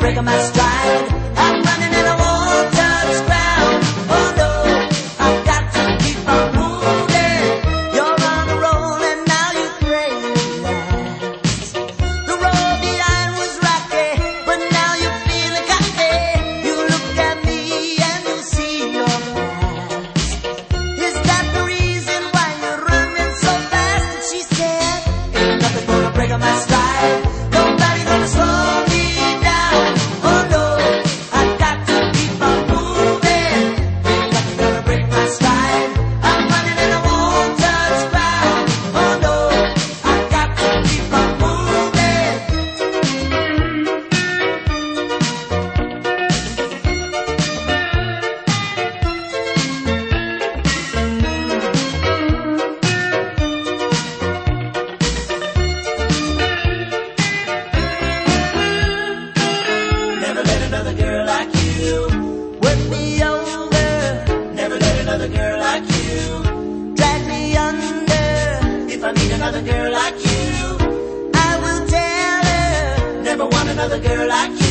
break my stride. I'm running and I won't touch ground. Oh no, I've got to keep on moving. You're on a roll and now you relax. The road behind was rocky, but now you're feeling cocky. You look at me and you see your past. Is that the reason why you're running so fast? And she said, ain't nothing gonna break my stride. Nobody gonna slow me down. Oh no, I've got to keep on moving. Ain't nothing gonna break my stride. I'm running and I won't touch ground. Oh no, I've got to keep on moving. Never let another girl like you work me over. Never let another girl like you drag me under. If I meet another girl like you, I will tell her never want another girl like you.